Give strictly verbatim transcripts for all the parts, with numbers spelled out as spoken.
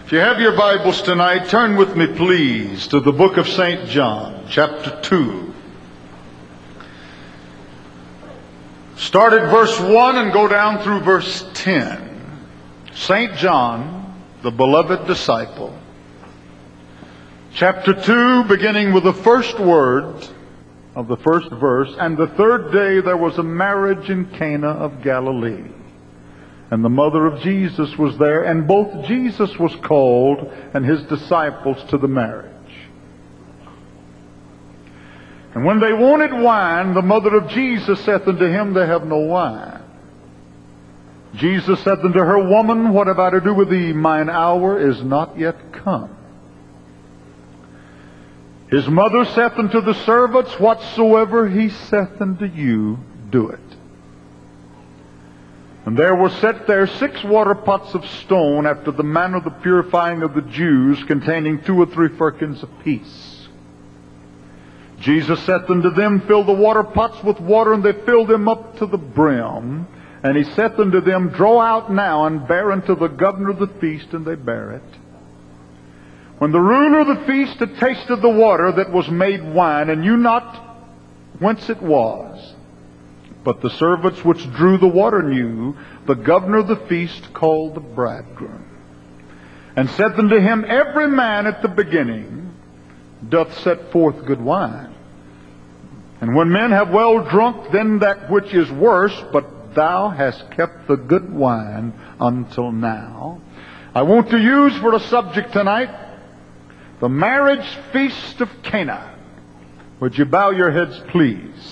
If you have your Bibles tonight, turn with me, please, to the book of Saint John, chapter two. Start at verse one and go down through verse ten. Saint John, the beloved disciple. Chapter two, beginning with the first word of the first verse. And the third day there was a marriage in Cana of Galilee. And the mother of Jesus was there, and both Jesus was called and his disciples to the marriage. And when they wanted wine, the mother of Jesus saith unto him, They have no wine. Jesus saith unto her, Woman, what have I to do with thee? Mine hour is not yet come. His mother saith unto the servants, Whatsoever he saith unto you, do it. And there were set there six water pots of stone, after the manner of the purifying of the Jews, containing two or three firkins apiece. Jesus saith unto them, Fill the water pots with water, and they filled them up to the brim. And he saith unto them, Draw out now, and bear unto the governor of the feast, and they bare it. When the ruler of the feast had tasted the water that was made wine, and knew not whence it was, but the servants which drew the water knew, the governor of the feast called the bridegroom, and said unto him, Every man at the beginning doth set forth good wine. And when men have well drunk, then that which is worse, but thou hast kept the good wine until now. I want to use for a subject tonight the marriage feast of Cana. Would you bow your heads, please?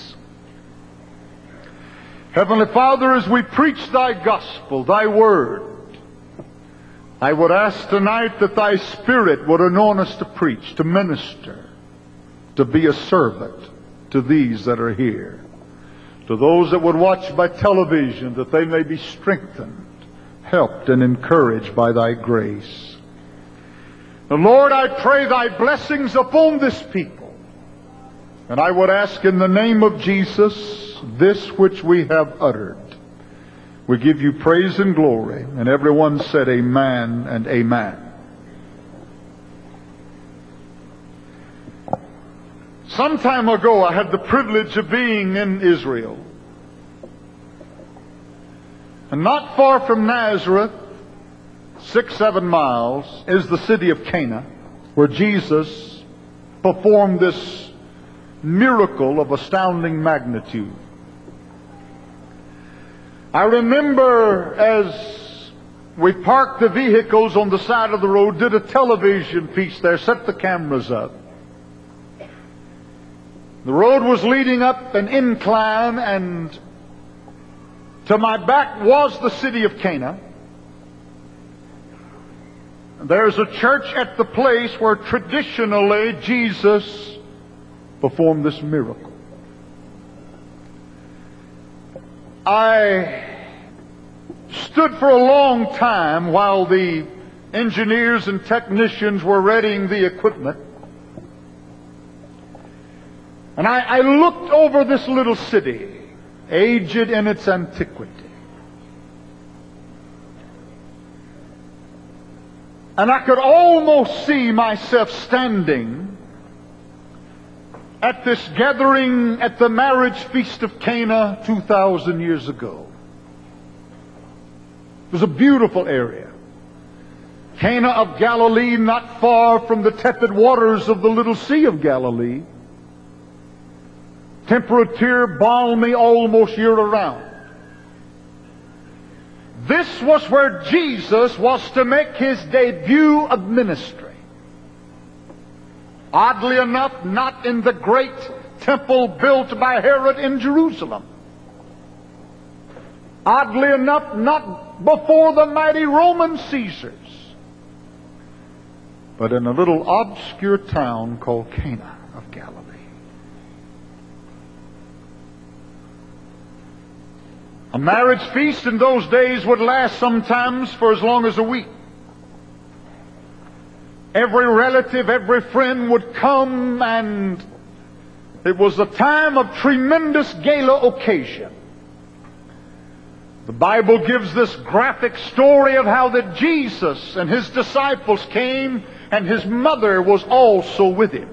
Heavenly Father, as we preach thy gospel, thy word, I would ask tonight that thy Spirit would anoint us to preach, to minister, to be a servant to these that are here, to those that would watch by television, that they may be strengthened, helped, and encouraged by thy grace. And Lord, I pray thy blessings upon this people. And I would ask in the name of Jesus, this which we have uttered, we give you praise and glory. And everyone said amen and amen. Some time ago, I had the privilege of being in Israel. And not far from Nazareth, six, seven miles, is the city of Cana, where Jesus performed this miracle of astounding magnitude. I remember as we parked the vehicles on the side of the road, did a television piece there, set the cameras up. The road was leading up an incline, and to my back was the city of Cana. There's a church at the place where traditionally Jesus performed this miracle. I stood for a long time while the engineers and technicians were readying the equipment. And I, I looked over this little city, aged in its antiquity. And I could almost see myself standing at this gathering at the marriage feast of Cana two thousand years ago. It was a beautiful area. Cana of Galilee, not far from the tepid waters of the little Sea of Galilee. Temperature balmy almost year-round. This was where Jesus was to make his debut of ministry. Oddly enough, not in the great temple built by Herod in Jerusalem. Oddly enough, not before the mighty Roman Caesars, but in a little obscure town called Cana of Galilee. A marriage feast in those days would last sometimes for as long as a week. Every relative, every friend would come, and it was a time of tremendous gala occasion. The Bible gives this graphic story of how that Jesus and his disciples came, and his mother was also with him.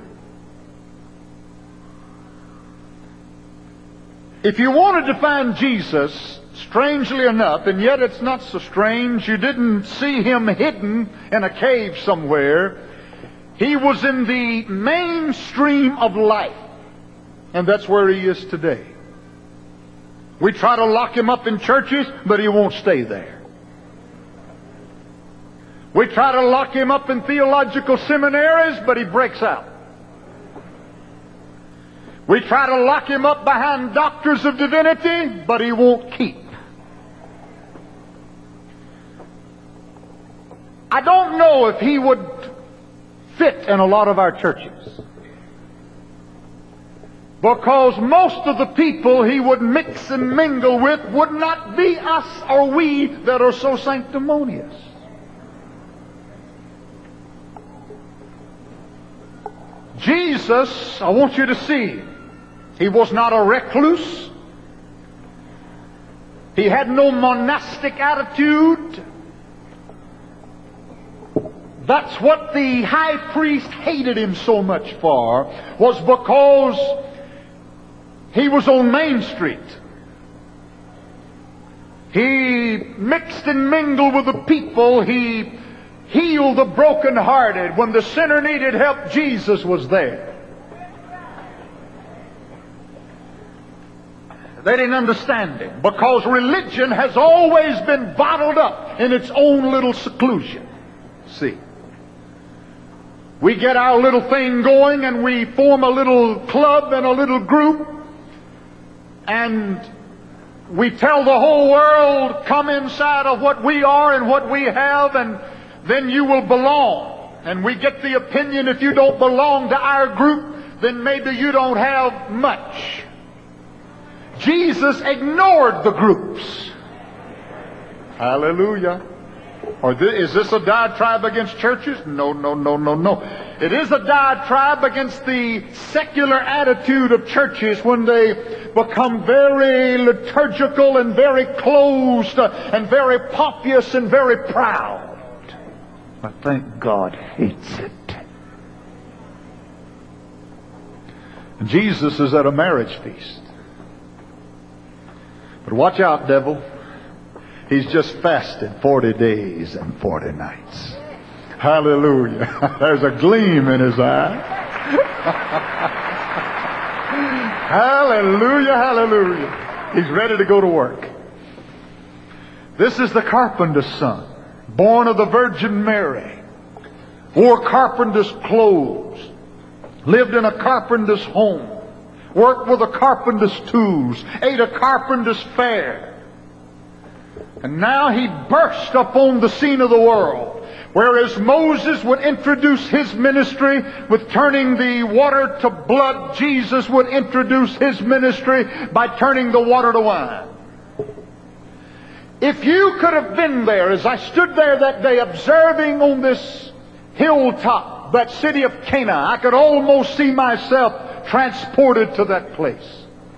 If you wanted to find Jesus, strangely enough, and yet it's not so strange, you didn't see him hidden in a cave somewhere. He was in the mainstream of life, and that's where he is today. We try to lock him up in churches, but he won't stay there. We try to lock him up in theological seminaries, but he breaks out. We try to lock him up behind doctors of divinity, but he won't keep. I don't know if he would fit in a lot of our churches, because most of the people he would mix and mingle with would not be us or we that are so sanctimonious. Jesus, I want you to see, he was not a recluse. He had no monastic attitude. That's what the high priest hated him so much for, was because he was on Main Street. He mixed and mingled with the people. He healed the brokenhearted. When the sinner needed help, Jesus was there. They didn't understand him, because religion has always been bottled up in its own little seclusion. See, we get our little thing going and we form a little club and a little group, and we tell the whole world, come inside of what we are and what we have, and then you will belong. And we get the opinion, if you don't belong to our group, then maybe you don't have much. Jesus ignored the groups. Hallelujah. Or th- is this a diatribe against churches? No, no, no, no, no. It is a diatribe against the secular attitude of churches when they become very liturgical and very closed and very pompous and very proud. But thank God hates it. Jesus is at a marriage feast. But watch out, devil. He's just fasted forty days and forty nights. Hallelujah. There's a gleam in his eye. Hallelujah, hallelujah. He's ready to go to work. This is the carpenter's son, born of the Virgin Mary, wore carpenter's clothes, lived in a carpenter's home, worked with a carpenter's tools, ate a carpenter's fare. And now he burst upon the scene of the world. Whereas Moses would introduce his ministry with turning the water to blood, Jesus would introduce his ministry by turning the water to wine. If you could have been there, as I stood there that day observing on this hilltop, that city of Cana, I could almost see myself transported to that place.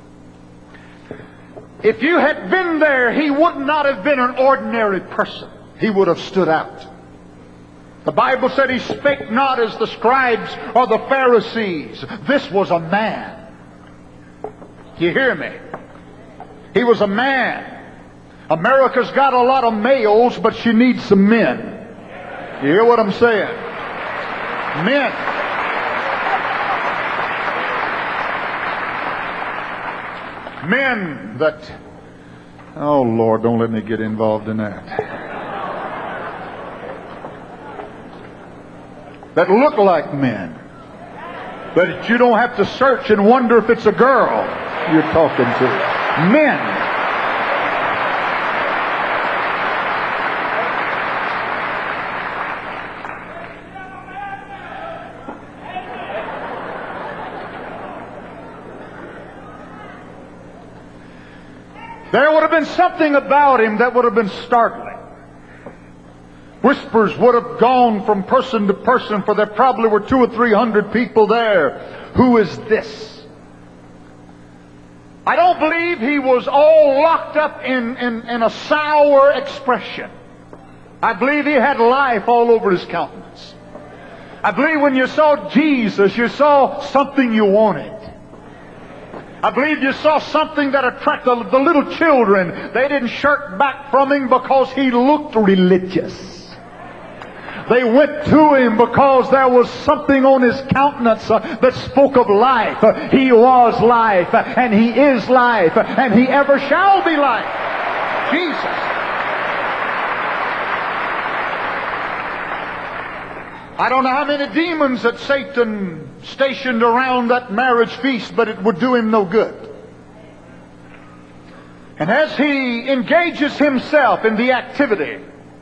If you had been there, he would not have been an ordinary person. He would have stood out. The Bible said he spake not as the scribes or the Pharisees. This was a man. You hear me? He was a man. America's got a lot of males, but she needs some men. You hear what I'm saying? Men. Men that, oh Lord, don't let me get involved in that. That look like men. But you don't have to search and wonder if it's a girl you're talking to. Men. There would have been something about him that would have been startling. Whispers would have gone from person to person, for there probably were two or three hundred people there. Who is this? I don't believe he was all locked up in, in, in a sour expression. I believe he had life all over his countenance. I believe when you saw Jesus, you saw something you wanted. I believe you saw something that attracted the little children. They didn't shirk back from him because he looked religious. They went to him because there was something on his countenance uh, that spoke of life. Uh, he was life, uh, and he is life, uh, and he ever shall be life. Jesus. I don't know how many demons that Satan stationed around that marriage feast, but it would do him no good. And as he engages himself in the activity,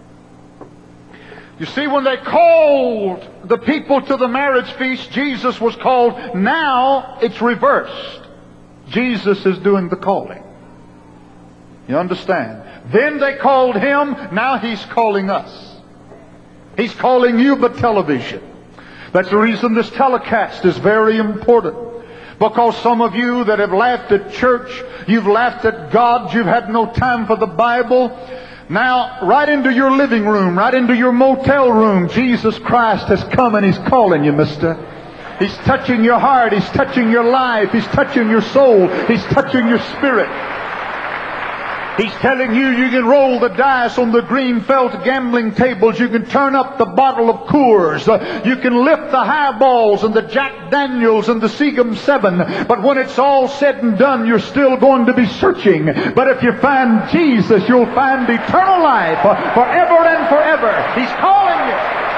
you see, when they called the people to the marriage feast, Jesus was called. Now it's reversed. Jesus is doing the calling. You understand? Then they called him. Now he's calling us. He's calling you by television. That's the reason this telecast is very important. Because some of you that have laughed at church, you've laughed at God, you've had no time for the Bible. Now, right into your living room, right into your motel room, Jesus Christ has come and He's calling you, mister. He's touching your heart. He's touching your life. He's touching your soul. He's touching your spirit. He's telling you you can roll the dice on the green felt gambling tables. You can turn up the bottle of Coors. Uh, you can lift the highballs and the Jack Daniels and the Seagum seven. But when it's all said and done, you're still going to be searching. But if you find Jesus, you'll find eternal life uh, forever and forever. He's calling you.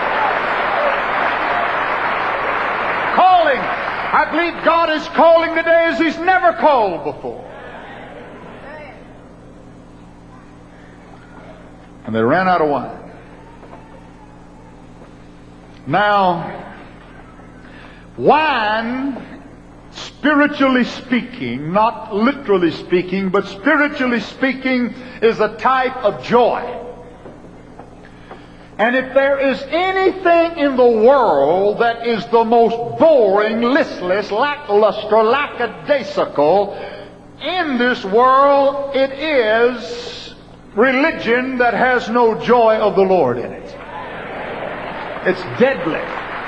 Calling. I believe God is calling today as He's never called before. And they ran out of wine. Now, wine, spiritually speaking, not literally speaking, but spiritually speaking, is a type of joy. And if there is anything in the world that is the most boring, listless, lackluster, lackadaisical in this world, it is religion that has no joy of the Lord in it. It's deadly.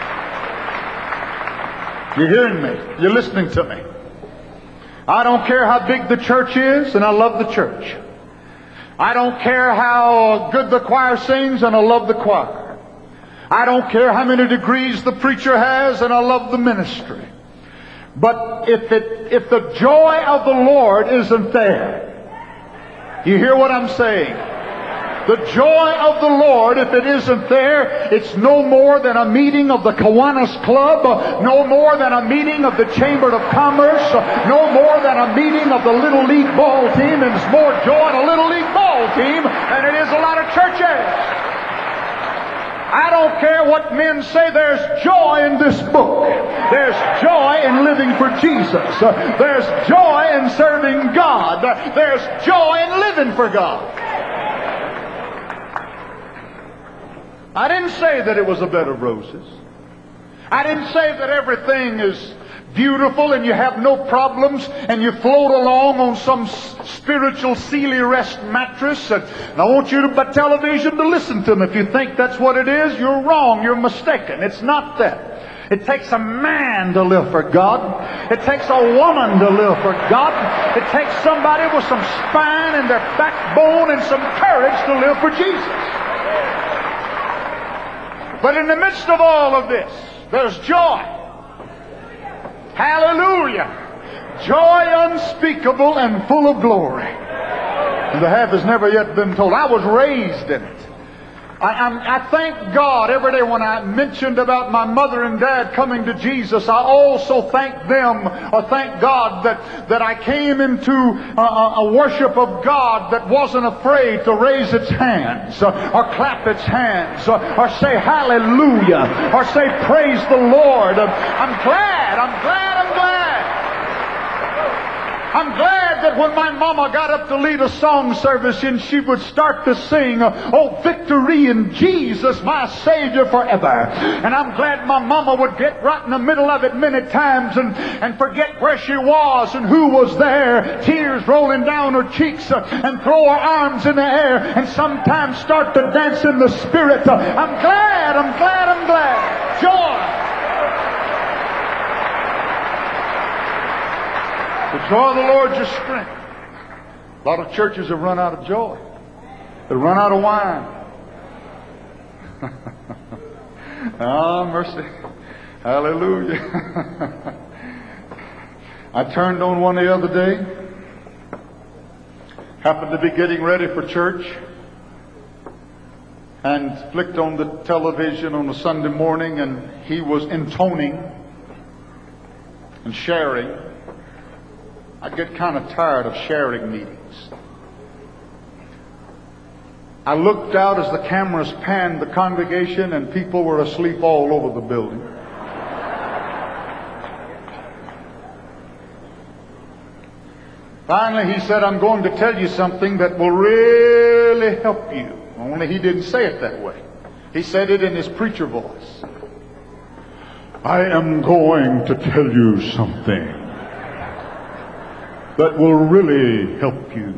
You're hearing me? You're listening to me? I don't care how big the church is, and I love the church. I don't care how good the choir sings, and I love the choir. I don't care how many degrees the preacher has, and I love the ministry. But if it, if the joy of the Lord isn't there, you hear what I'm saying? The joy of the Lord, if it isn't there, it's no more than a meeting of the Kiwanis Club, uh, no more than a meeting of the Chamber of Commerce, uh, no more than a meeting of the Little League ball team, and it's more joy in a Little League ball team than it is a lot of churches. I don't care what men say, there's joy in this book. There's joy in living for Jesus. Uh, there's joy in serving God. Uh, there's joy in living for God. I didn't say that it was a bed of roses. I didn't say that everything is beautiful and you have no problems and you float along on some spiritual Sealy rest mattress. And I want you to, by television, to listen to me. If you think that's what it is, you're wrong. You're mistaken. It's not that. It takes a man to live for God. It takes a woman to live for God. It takes somebody with some spine and their backbone and some courage to live for Jesus. But in the midst of all of this, there's joy. Hallelujah. Joy unspeakable and full of glory. And the half has never yet been told. I was raised in it. I, I, I thank God every day when I mentioned about my mother and dad coming to Jesus. I also thank them, or thank God that, that I came into a, a worship of God that wasn't afraid to raise its hands, or, or clap its hands, or, or say hallelujah, or say praise the Lord. I'm glad, I'm glad, I'm glad. I'm glad glad that when my mama got up to lead a song service and she would start to sing, "Oh, victory in Jesus, my Savior forever." And I'm glad my mama would get right in the middle of it many times and, and forget where she was and who was there, tears rolling down her cheeks, uh, and throw her arms in the air and sometimes start to dance in the Spirit. Uh, I'm glad, I'm glad, I'm glad. Joy. The joy of the Lord is your strength. A lot of churches have run out of joy. They've run out of wine. Ah, mercy. Hallelujah. I turned on one the other day. Happened to be getting ready for church. And flicked on the television on a Sunday morning, and he was intoning and sharing. I get kind of tired of sharing meetings. I looked out as the cameras panned the congregation, and people were asleep all over the building. Finally, he said, "I'm going to tell you something that will really help you." Only he didn't say it that way. He said it in his preacher voice. "I am going to tell you something that will really help you."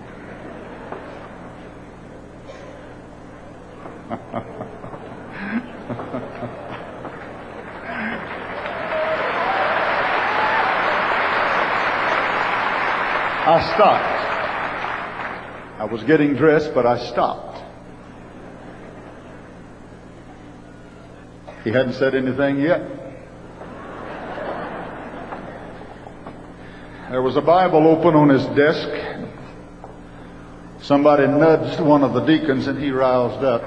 I stopped. I was getting dressed, but I stopped. He hadn't said anything yet. There was a Bible open on his desk. Somebody nudged one of the deacons and he roused up.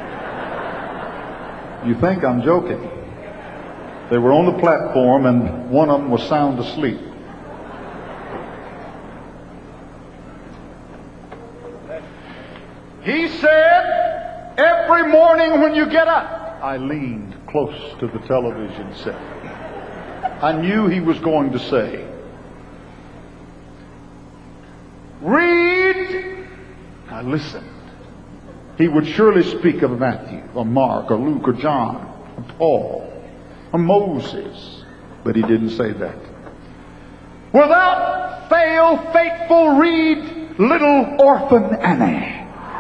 You think I'm joking? They were on the platform and one of them was sound asleep. He said, "Every morning when you get up," I leaned close to the television set. I knew he was going to say, "Read." I listened. He would surely speak of Matthew or Mark or Luke or John or Paul or Moses, but he didn't say that. "Without fail, faithful, read little orphan Annie."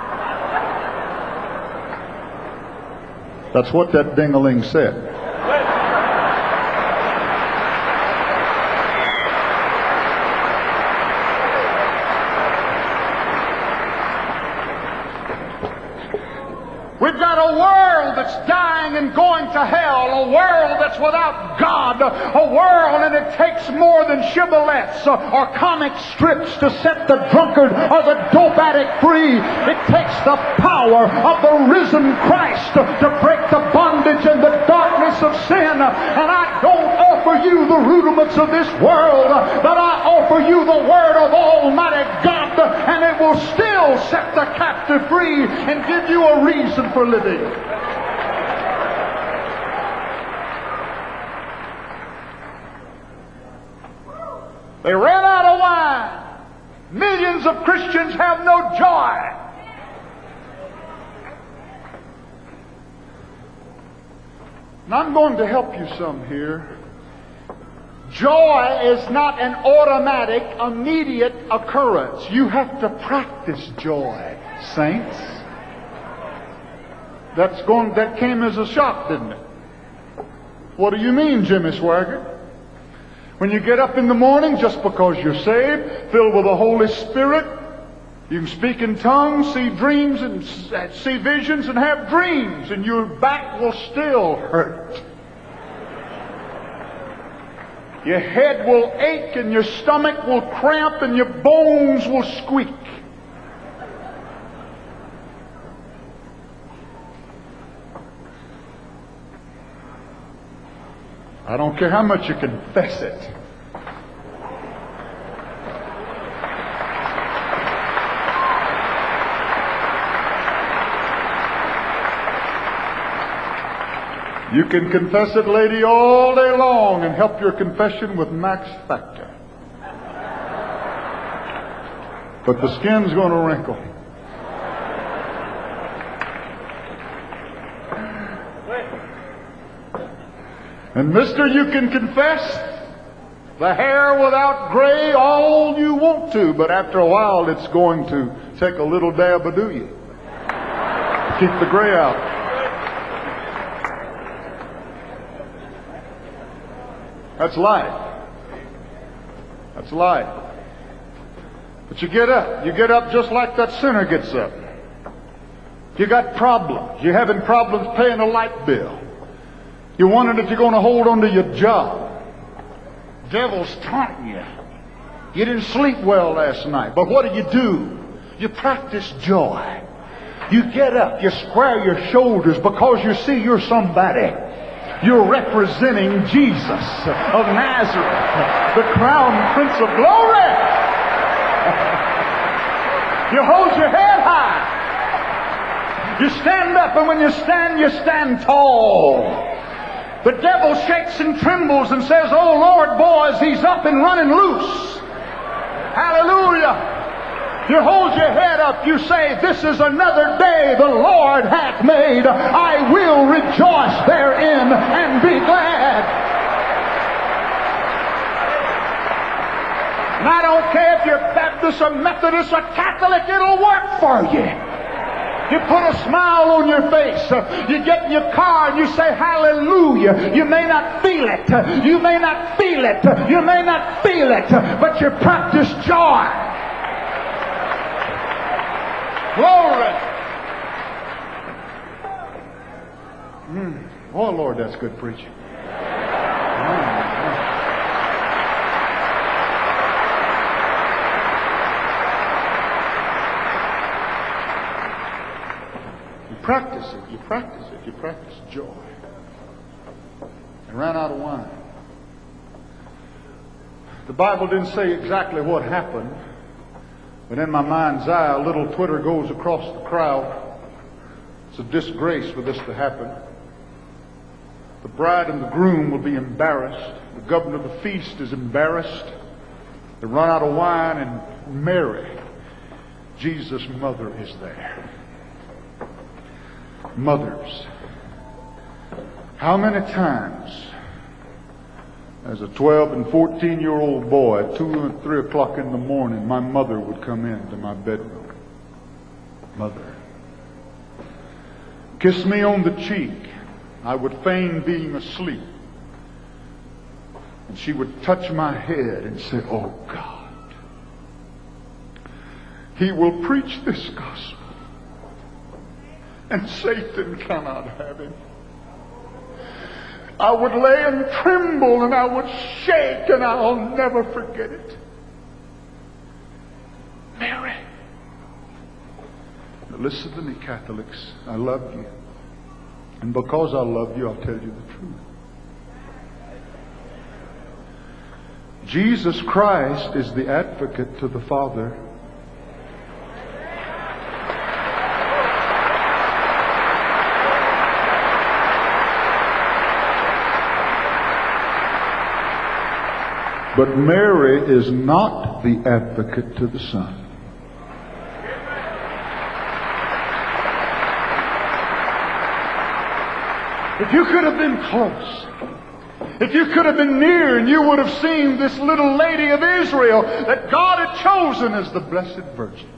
That's what that ding-a-ling said. We've got a world that's dying and going to hell, a world that's without God, a world, and it takes more than shibboleths or, or comic strips to set the drunkard or the dope addict free. It takes the power of the risen Christ to, to break the bondage and the darkness of sin. And I don't offer you the rudiments of this world, but I offer you the Word of Almighty God, and it will still set the captive free and give you a reason for living. They ran out of wine. Millions of Christians have no joy. And I'm going to help you some here. Joy is not an automatic, immediate occurrence. You have to practice joy, saints. That's going, that came as a shock, didn't it? What do you mean, Jimmy Swaggart? When you get up in the morning, just because you're saved, filled with the Holy Spirit, you can speak in tongues, see dreams, and see visions, and have dreams, and your back will still hurt. Your head will ache, and your stomach will cramp, and your bones will squeak. I don't care how much you confess it. You can confess it, lady, all day long and help your confession with Max Factor. but the skin's going to wrinkle. And mister, you can confess the hair without gray all you want to, but after a while it's going to take a little dab of do you. Keep the gray out. That's life. That's life. But you get up. You get up just like that sinner gets up. You got problems. You're having problems paying a light bill. You're wondering if you're going to hold on to your job. Devil's taunting you. You didn't sleep well last night. But what do you do? You practice joy. You get up. You square your shoulders because you see you're somebody. You're representing Jesus of Nazareth, the crowned Prince of Glory. You hold your head high. You stand up, and when you stand, you stand tall. The devil shakes and trembles and says, "Oh Lord, boys, he's up and running loose." Hallelujah. You hold your head up. You say, "This is another day the Lord hath made. I will rejoice therein and be glad." And I don't care if you're Baptist or Methodist or Catholic, it'll work for you. You put a smile on your face. You get in your car and you say hallelujah. You may not feel it. You may not feel it. You may not feel it. But you practice joy. Glory. Mm. Oh Lord, that's good preaching. Practice it, you practice it, you practice joy. I ran out of wine. The Bible didn't say exactly what happened, but in my mind's eye, a little twitter goes across the crowd. It's a disgrace for this to happen. The bride and the groom will be embarrassed. The governor of the feast is embarrassed. They run out of wine, and Mary, Jesus' mother, is there. Mothers, how many times as a twelve and fourteen year old boy at two and three o'clock in the morning my mother would come into my bedroom. Mother, kiss me on the cheek. I would feign being asleep, and she would touch my head and say, "Oh God, he will preach this gospel, and Satan cannot have him." I would lay and tremble, and I would shake, and I'll never forget it. Mary. Now listen to me, Catholics. I love you. And because I love you, I'll tell you the truth. Jesus Christ is the advocate to the Father. But Mary is not the advocate to the Son. If you could have been close, if you could have been near, and you would have seen this little lady of Israel that God had chosen as the Blessed Virgin.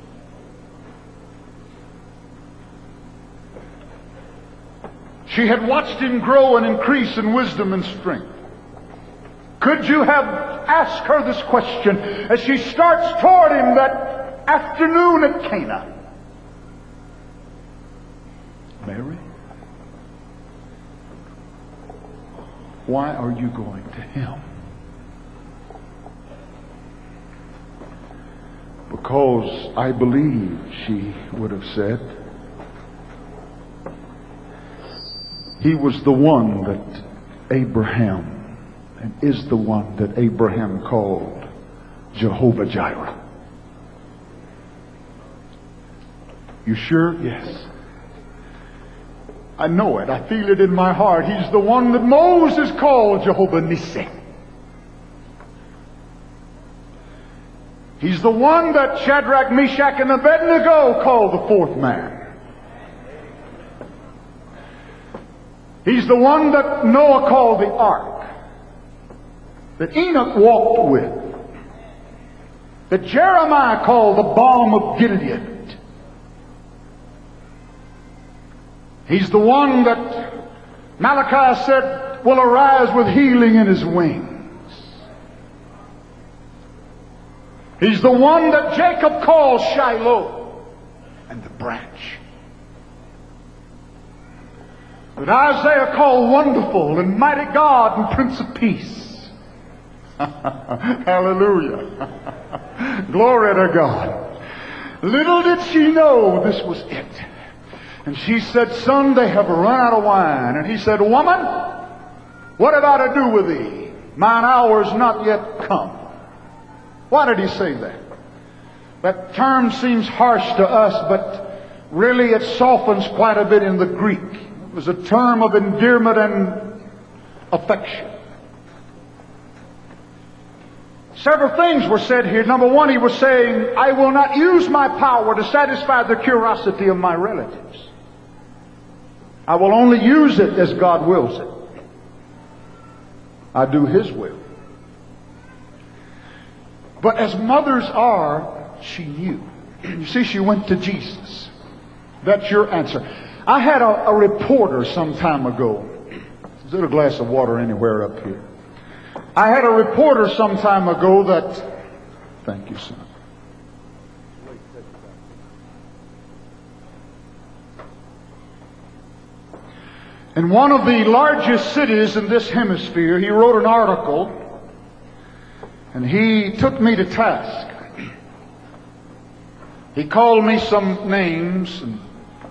She had watched him grow and increase in wisdom and strength. Could you have asked her this question as she starts toward him that afternoon at Cana? Mary, why are you going to him? Because I believe, she would have said, he was the one that Abraham, and is the one that Abraham called Jehovah Jireh. You sure? Yes. I know it. I feel it in my heart. He's the one that Moses called Jehovah Nissi. He's the one that Shadrach, Meshach, and Abednego called the fourth man. He's the one that Noah called the ark, that Enoch walked with, that Jeremiah called the balm of Gilead. He's the one that Malachi said will arise with healing in his wings. He's the one that Jacob called Shiloh and the branch, that Isaiah called Wonderful and Mighty God and Prince of Peace. Hallelujah. Glory to God. Little did she know this was it. And she said, son, they have run out of wine. And he said, woman, what have I to do with thee? Mine hour is not yet come. Why did he say that? That term seems harsh to us, but really it softens quite a bit in the Greek. It was a term of endearment and affection. Several things were said here. Number one, he was saying, I will not use my power to satisfy the curiosity of my relatives. I will only use it as God wills it. I do His will. But as mothers are, she knew. You see, she went to Jesus. That's your answer. I had a, a reporter some time ago. Is there a glass of water anywhere up here? I had a reporter some time ago that... Thank you, son. In one of the largest cities in this hemisphere, he wrote an article, and he took me to task. He called me some names, and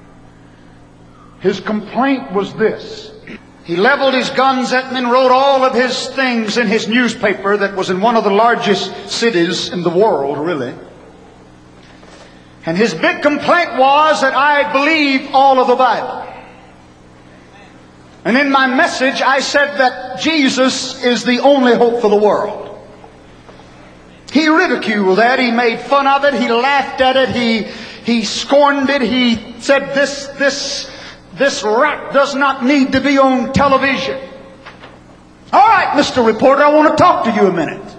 his complaint was this. He leveled his guns at me and wrote all of his things in his newspaper that was in one of the largest cities in the world, really. And his big complaint was that I believe all of the Bible. And in my message, I said that Jesus is the only hope for the world. He ridiculed that. He made fun of it. He laughed at it. He, he scorned it. He said this, this, this rat does not need to be on television. All right, Mister Reporter, I want to talk to you a minute.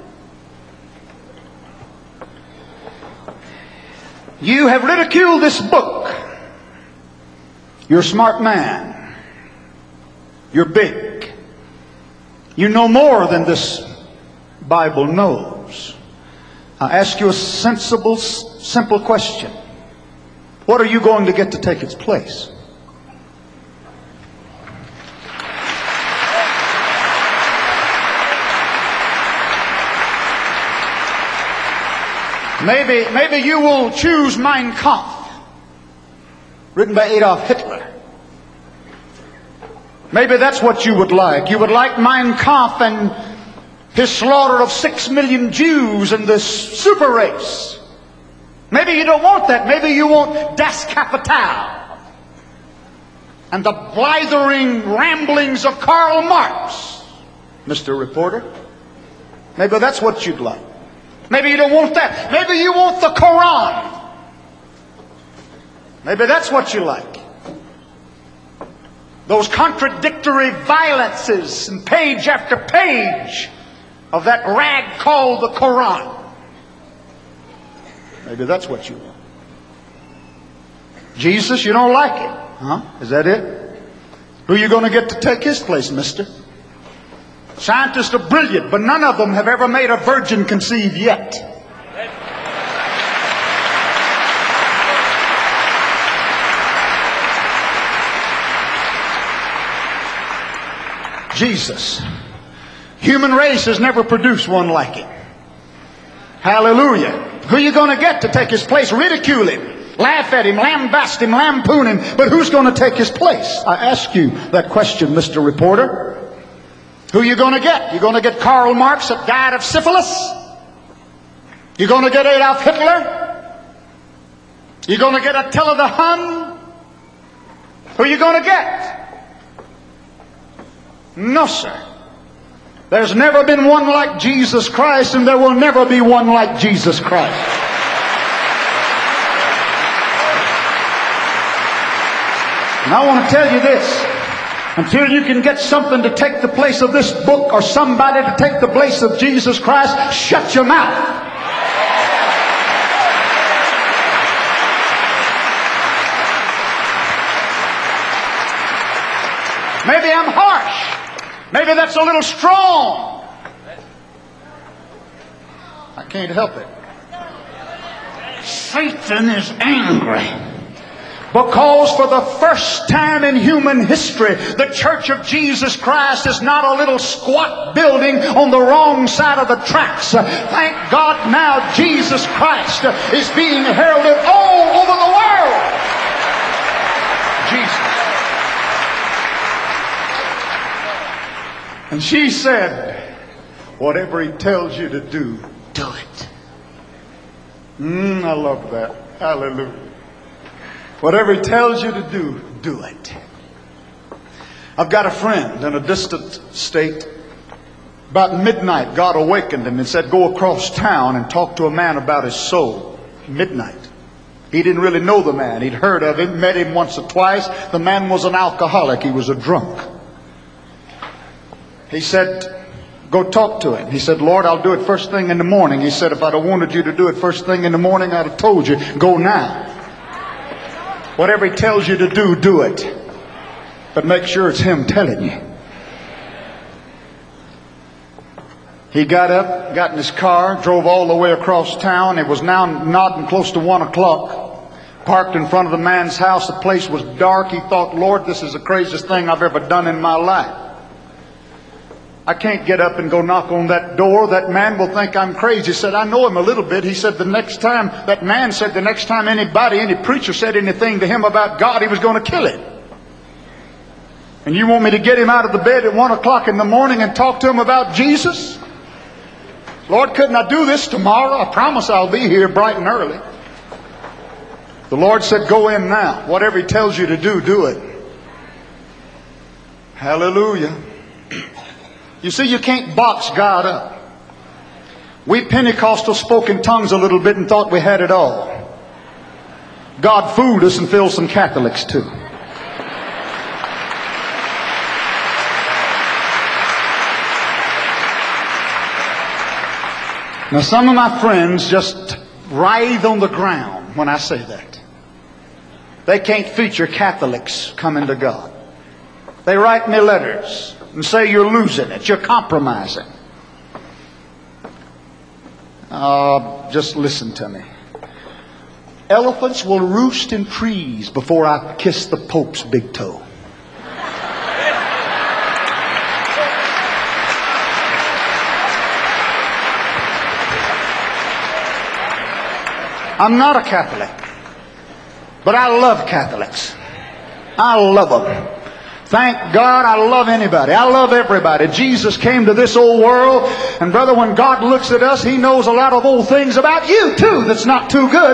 You have ridiculed this book. You're a smart man. You're big. You know more than this Bible knows. I ask you a sensible, simple question. What are you going to get to take its place? Maybe, maybe you will choose Mein Kampf, written by Adolf Hitler. Maybe that's what you would like. You would like Mein Kampf and his slaughter of six million Jews and this super race. Maybe you don't want that. Maybe you want Das Kapital and the blithering ramblings of Karl Marx, Mister Reporter. Maybe that's what you'd like. Maybe you don't want that. Maybe you want the Quran. Maybe that's what you like. Those contradictory violences and page after page of that rag called the Quran. Maybe that's what you want. Jesus, you don't like it. Huh? Is that it? Who are you going to get to take his place, mister? Scientists are brilliant, but none of them have ever made a virgin conceive yet. Jesus. Human race has never produced one like him. Hallelujah. Who are you going to get to take his place? Ridicule him, laugh at him, lambast him, lampoon him, but who's going to take his place? I ask you that question, Mister Reporter. Who are you going to get? You're going to get Karl Marx that died of syphilis? You're going to get Adolf Hitler? You're going to get Attila the Hun? Who are you going to get? No, sir. There's never been one like Jesus Christ, and there will never be one like Jesus Christ. And I want to tell you this. Until you can get something to take the place of this book or somebody to take the place of Jesus Christ, shut your mouth. Maybe I'm harsh. Maybe that's a little strong. I can't help it. Satan is angry. Because for the first time in human history, the Church of Jesus Christ is not a little squat building on the wrong side of the tracks. Thank God now Jesus Christ is being heralded all over the world. Jesus. And she said, whatever He tells you to do, do it. Mm, I love that. Hallelujah. Whatever He tells you to do, do it. I've got a friend in a distant state. About midnight, God awakened him and said, go across town and talk to a man about his soul. Midnight. He didn't really know the man. He'd heard of him, met him once or twice. The man was an alcoholic. He was a drunk. He said, go talk to him. He said, Lord, I'll do it first thing in the morning. He said, if I'd have wanted you to do it first thing in the morning, I'd have told you, go now. Whatever He tells you to do, do it. But make sure it's Him telling you. He got up, got in his car, drove all the way across town. It was now nodding close to one o'clock. Parked in front of the man's house. The place was dark. He thought, Lord, this is the craziest thing I've ever done in my life. I can't get up and go knock on that door. That man will think I'm crazy. He said, I know him a little bit. He said the next time, that man said the next time anybody, any preacher said anything to him about God, he was going to kill him. And you want me to get him out of the bed at one o'clock in the morning and talk to him about Jesus? Lord, couldn't I do this tomorrow? I promise I'll be here bright and early. The Lord said, go in now. Whatever He tells you to do, do it. Hallelujah. You see, you can't box God up. We Pentecostals spoke in tongues a little bit and thought we had it all. God fooled us and filled some Catholics too. Now, some of my friends just writhe on the ground when I say that. They can't feature Catholics coming to God. They write me letters and say you're losing it, you're compromising. Uh, just listen to me. Elephants will roost in trees before I kiss the Pope's big toe. I'm not a Catholic, but I love Catholics. I love them. Thank God I love anybody. I love everybody. Jesus came to this old world, and brother, when God looks at us, He knows a lot of old things about you too that's not too good.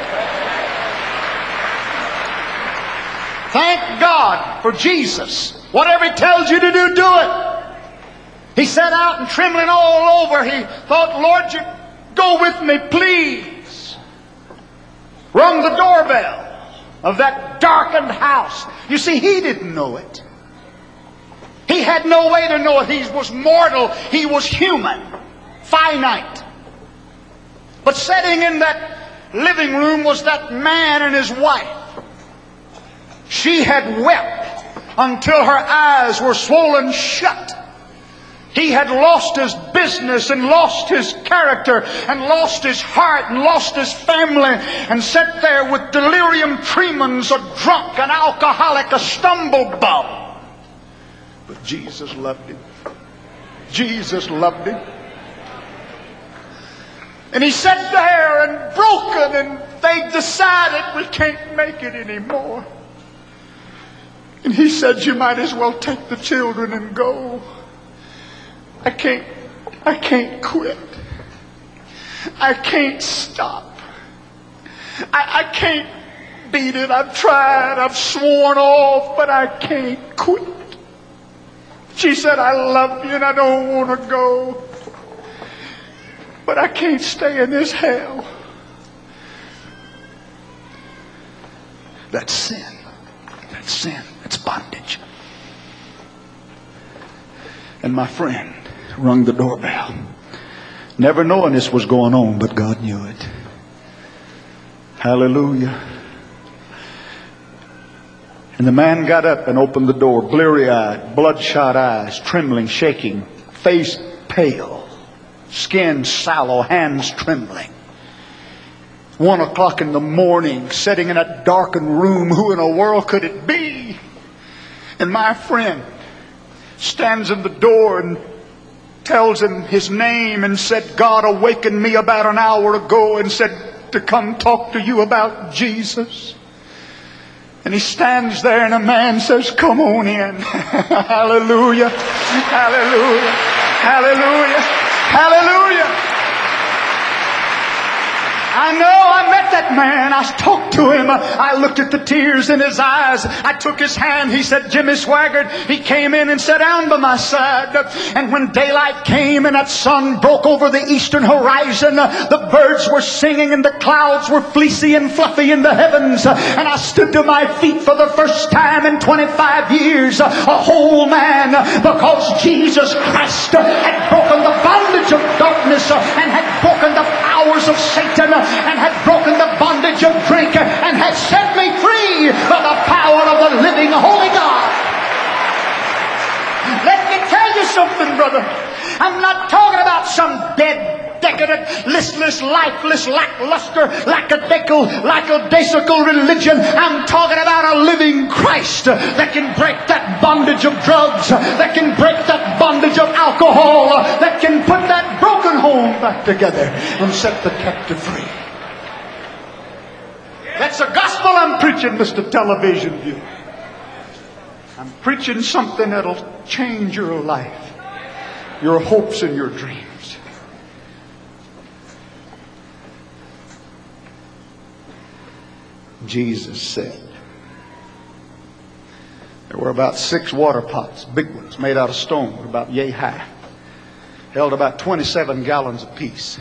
Thank God for Jesus. Whatever He tells you to do, do it. He set out and trembling all over. He thought, Lord, you go with me, please. Rung the doorbell of that darkened house. You see, he didn't know it. He had no way to know it. He was mortal. He was human. Finite. But sitting in that living room was that man and his wife. She had wept until her eyes were swollen shut. He had lost his business and lost his character and lost his heart and lost his family and sat there with delirium tremens, a drunk, an alcoholic, a stumblebum. But Jesus loved him. Jesus loved him. And he sat there and broken, and they decided we can't make it anymore. And he said, you might as well take the children and go. I can't, I can't quit. I can't stop. I, I can't beat it. I've tried. I've sworn off, but I can't quit. She said, I love you and I don't want to go. But I can't stay in this hell. That's sin. That's sin. That's bondage. And my friend rung the doorbell, never knowing this was going on, but God knew it. Hallelujah. And the man got up and opened the door, bleary-eyed, bloodshot eyes, trembling, shaking, face pale, skin sallow, hands trembling. One o'clock in the morning, sitting in a darkened room. Who in the world could it be? And my friend stands in the door and tells him his name and said, God awakened me about an hour ago and said to come talk to you about Jesus. And he stands there and a man says, come on in. Hallelujah. Hallelujah. Hallelujah. Hallelujah. I know, I met that man. I talked to him. I looked at the tears in his eyes. I took his hand. He said, Jimmy Swaggart. He came in and sat down by my side. And when daylight came and that sun broke over the eastern horizon, the birds were singing and the clouds were fleecy and fluffy in the heavens. And I stood to my feet for the first time in twenty-five years, a whole man, because Jesus Christ had broken the bondage of darkness and had broken the powers of Satan and had broken the bondage of drink and had set me free by the power of the living Holy God. Let me tell you something, brother. I'm not talking about some dead, decadent, listless, lifeless, lackluster, lackadaisical, lackadaisical religion. I'm talking about a living Christ that can break that bondage of drugs, that can break that bondage of alcohol, that can put that broken home back together and set the captive free. That's the gospel I'm preaching, Mister Television Viewer. I'm preaching something that'll change your life, your hopes and your dreams. Jesus said there were about six water pots, big ones, made out of stone, about yay high, held about twenty-seven gallons apiece.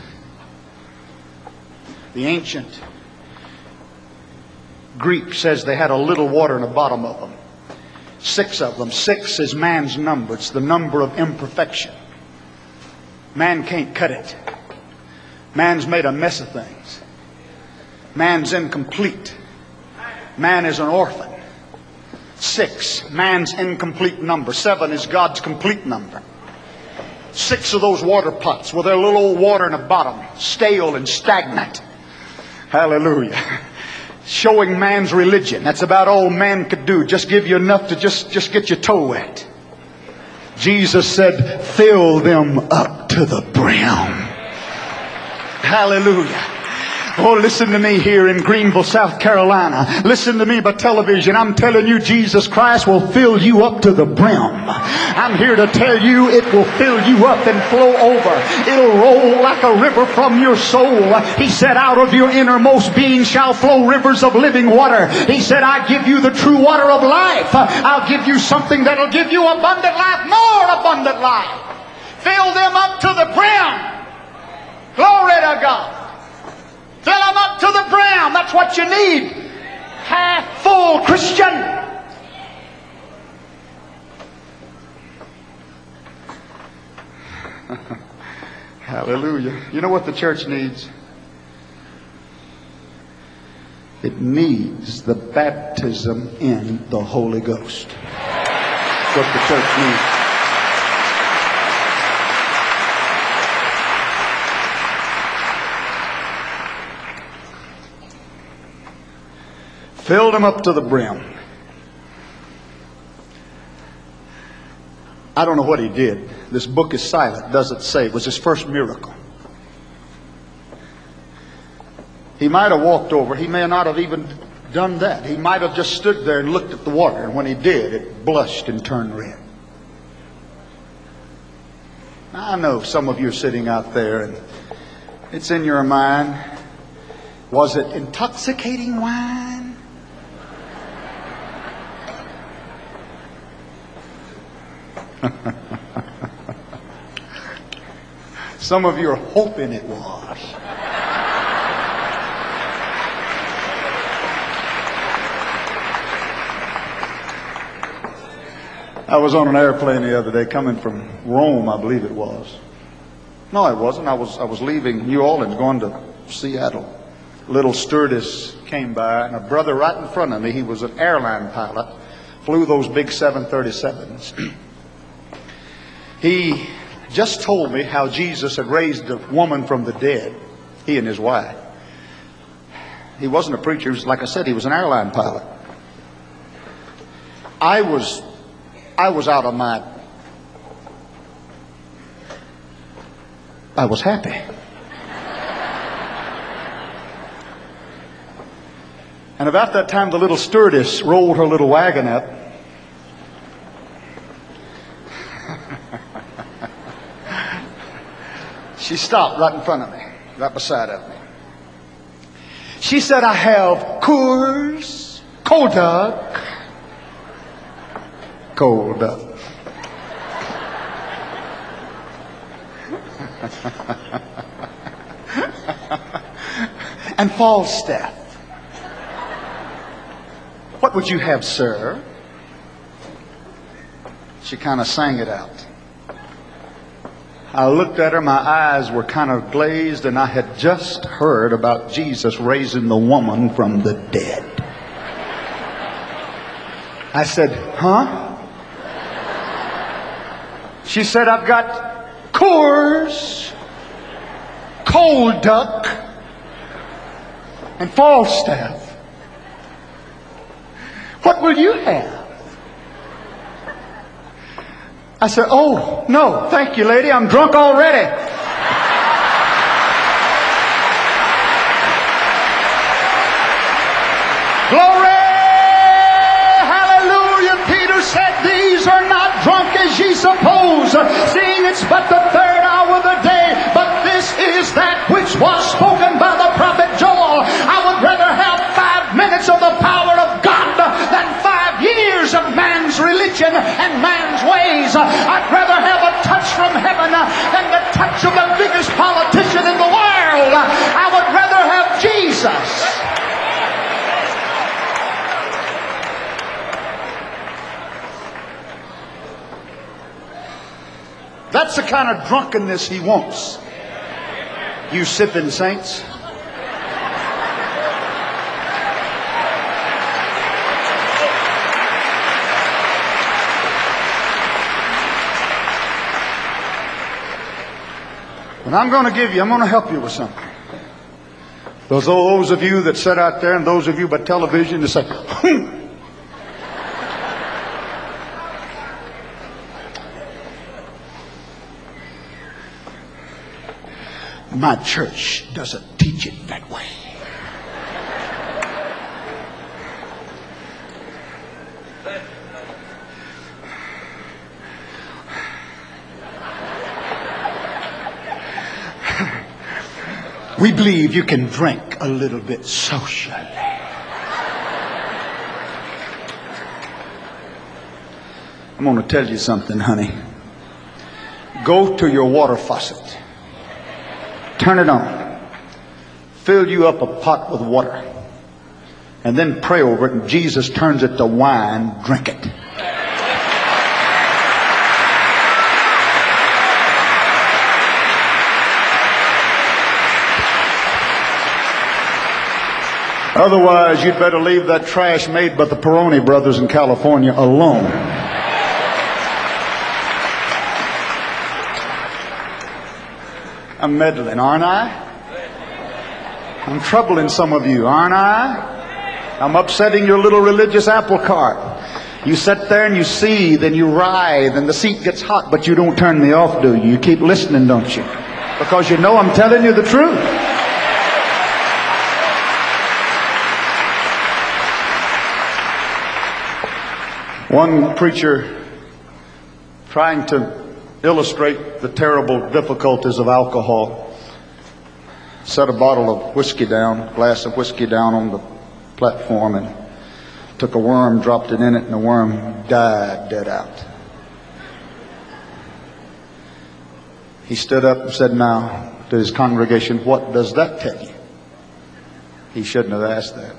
The ancient Greek says they had a little water in the bottom of them. Six of them. Six is man's number. It's the number of imperfection. Man can't cut it. Man's made a mess of things. Man's incomplete. Man is an orphan. Six, man's incomplete number. Seven is God's complete number. Six of those water pots with their little old water in the bottom, stale and stagnant. Hallelujah. Showing man's religion. That's about all man could do. Just give you enough to just, just get your toe wet. Jesus said, fill them up to the brim. Hallelujah. Oh, listen to me here in Greenville, South Carolina. Listen to me by television. I'm telling you, Jesus Christ will fill you up to the brim. I'm here to tell you it will fill you up and flow over. It'll roll like a river from your soul. He said, out of your innermost being shall flow rivers of living water. He said, I give you the true water of life. I'll give you something that'll give you abundant life, more abundant life. Fill them up to the brim. Glory to God. Fill them up to the brim. That's what you need. Half full Christian. Hallelujah. You know what the church needs? It needs the baptism in the Holy Ghost. That's what the church needs. Filled him up to the brim. I don't know what he did. This book is silent. Doesn't say. It was his first miracle. He might have walked over. He may not have even done that. He might have just stood there and looked at the water. And when he did, it blushed and turned red. Now, I know some of you are sitting out there and it's in your mind. Was it intoxicating wine? Some of you are hoping it was. I was on an airplane the other day coming from Rome, I believe it was. No, it wasn't. I was I was leaving New Orleans, going to Seattle. A little stewardess came by, and a brother right in front of me, he was an airline pilot, flew those big seven thirty-sevens. He just told me how Jesus had raised a woman from the dead, he and his wife. He wasn't a preacher. He was, like I said, he was an airline pilot. I was, I was out of my, I was happy. And about that time, the little stewardess rolled her little wagon up. She stopped right in front of me, right beside of me. She said, I have Coors, Cold Duck, Cold Duck. And Falstaff. What would you have, sir? She kind of sang it out. I looked at her, my eyes were kind of glazed, and I had just heard about Jesus raising the woman from the dead. I said, huh? She said, I've got Coors, Cold Duck, and Falstaff. What will you have? I said, oh, no, thank you, lady. I'm drunk already. Glory! Hallelujah! Peter said, these are not drunk as ye suppose, seeing it's but the third hour of the day. But this is that which was spoken by the prophet Joel. I would rather have five minutes of the power of God than five years of man's religion and man's ways. I'd rather have a touch from heaven than the touch of the biggest politician in the world. I would rather have Jesus. That's the kind of drunkenness he wants. You sipping saints. And I'm going to give you, I'm going to help you with something. Those, those of you that sit out there and those of you by television that say, hmm. My church doesn't teach it that way. We believe you can drink a little bit socially. I'm going to tell you something, honey. Go to your water faucet. Turn it on. Fill you up a pot with water. And then pray over it, and Jesus turns it to wine. Drink it. Otherwise, you'd better leave that trash made by the Peroni brothers in California alone. I'm meddling, aren't I? I'm troubling some of you, aren't I? I'm upsetting your little religious apple cart. You sit there and you seethe and you writhe and the seat gets hot, but you don't turn me off, do you? You keep listening, don't you? Because you know I'm telling you the truth. One preacher, trying to illustrate the terrible difficulties of alcohol, set a bottle of whiskey down, a glass of whiskey down on the platform, and took a worm, dropped it in it, and the worm died dead out. He stood up and said now to his congregation, what does that tell you? He shouldn't have asked that.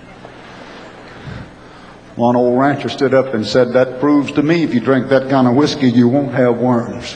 One old rancher stood up and said, that proves to me if you drink that kind of whiskey, you won't have worms.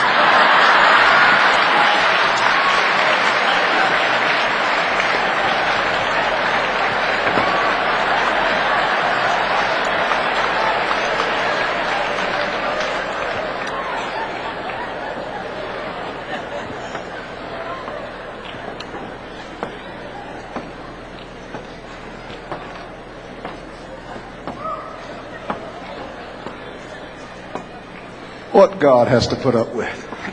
What God has to put up with.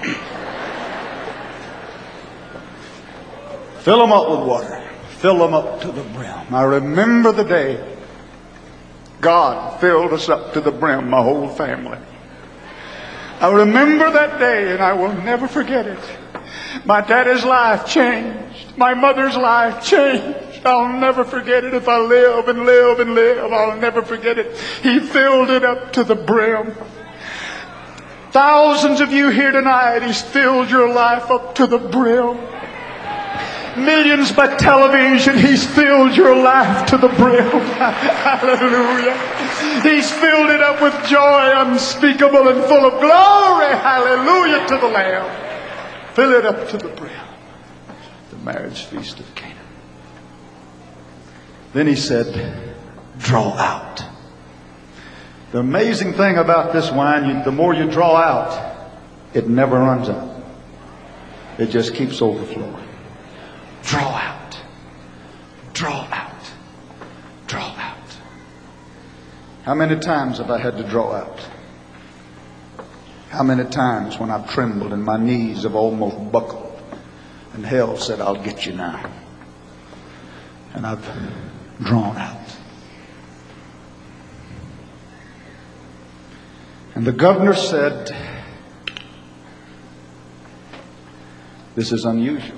Fill them up with water. Fill them up to the brim. I remember the day God filled us up to the brim, my whole family. I remember that day and I will never forget it. My daddy's life changed. My mother's life changed. I'll never forget it. If I live and live and live, I'll never forget it. He filled it up to the brim. Thousands of you here tonight, He's filled your life up to the brim. Millions by television, He's filled your life to the brim. Hallelujah. He's filled it up with joy unspeakable and full of glory. Hallelujah to the Lamb. Fill it up to the brim. The marriage feast of Canaan. Then He said, draw out. The amazing thing about this wine, you, the more you draw out, it never runs out. It just keeps overflowing. Draw out. Draw out. Draw out. How many times have I had to draw out? How many times when I've trembled and my knees have almost buckled and hell said, I'll get you now. And I've drawn out. And the governor said, this is unusual.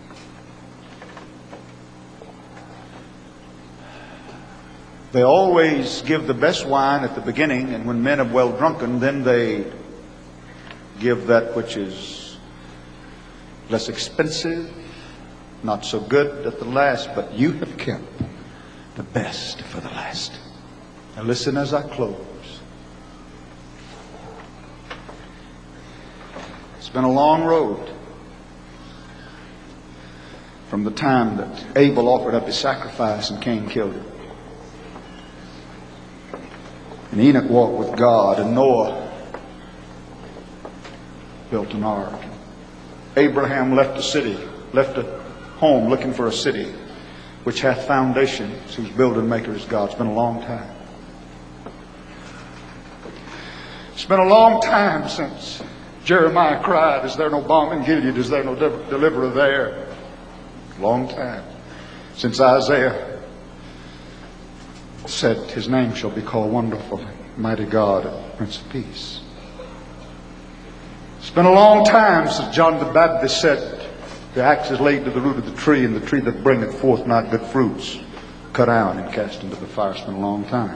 They always give the best wine at the beginning, and when men have well drunken, then they give that which is less expensive, not so good at the last, but you have kept the best for the last. Now listen as I close. It's been a long road from the time that Abel offered up his sacrifice and Cain killed him. And Enoch walked with God, and Noah built an ark. Abraham left a city, left a home looking for a city which hath foundations, whose builder and maker is God. It's been a long time. It's been a long time since Jeremiah cried, is there no balm in Gilead? Is there no de- deliverer there? Long time. Since Isaiah said, his name shall be called Wonderful, Mighty God, and Prince of Peace. It's been a long time since John the Baptist said, the axe is laid to the root of the tree, and the tree that bringeth forth not good fruits, cut down and cast into the fire. It's been a long time.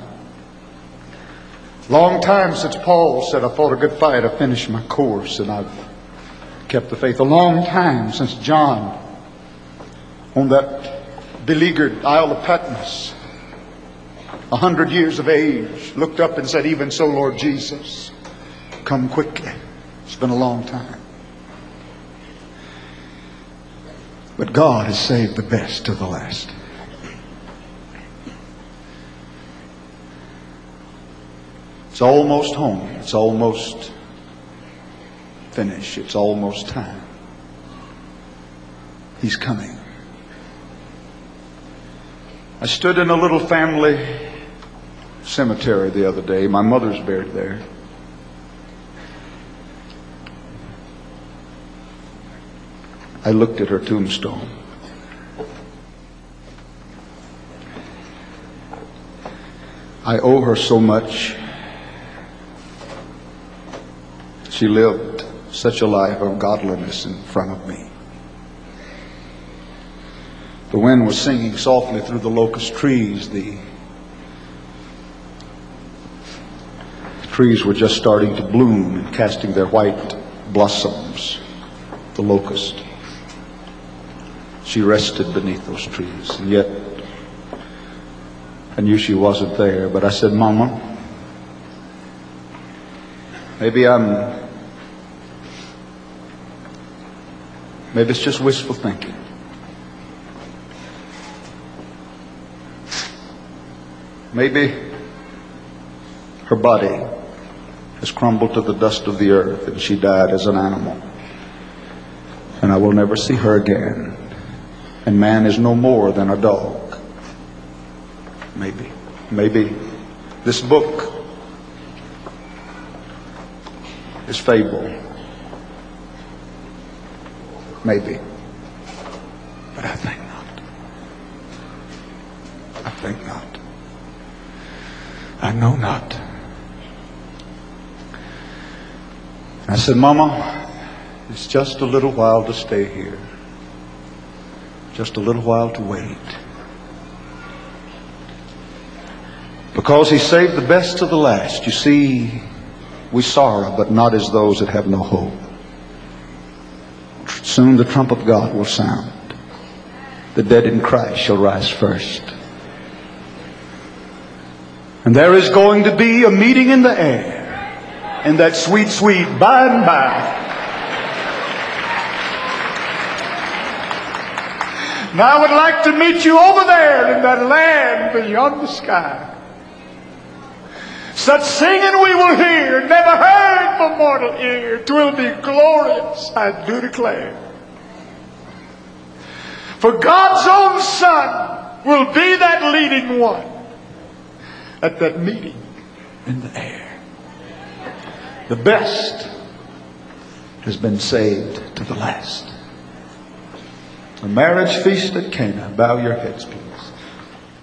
Long time since Paul said, I fought a good fight, I finished my course, and I've kept the faith. A long time since John, on that beleaguered Isle of Patmos, a hundred years of age, looked up and said, even so, Lord Jesus, come quickly. It's been a long time. But God has saved the best to the last. It's almost home. It's almost finished. It's almost time. He's coming. I stood in a little family cemetery the other day. My mother's buried there. I looked at her tombstone. I owe her so much. She lived such a life of godliness in front of me. The wind was singing softly through the locust trees. The trees were just starting to bloom and casting their white blossoms the locust. She rested beneath those trees, and yet I knew she wasn't there. But I said, Mama, maybe I'm, maybe it's just wishful thinking. Maybe her body has crumbled to the dust of the earth and she died as an animal. And I will never see her again. And man is no more than a dog. Maybe. Maybe this book is fable. Maybe. But I think not. I think not. I know not. I said, Mama, it's just a little while to stay here. Just a little while to wait. Because he saved the best to the last. You see, we sorrow, but not as those that have no hope. Soon the trump of God will sound. The dead in Christ shall rise first. And there is going to be a meeting in the air. In that sweet, sweet by and by. Now I would like to meet you over there in that land beyond the sky. Such singing we will hear, never heard from mortal ear. 'Twill be glorious, I do declare. For God's own Son will be that leading one at that meeting in the air. The best has been saved to the last. A marriage feast at Cana. Bow your heads, please.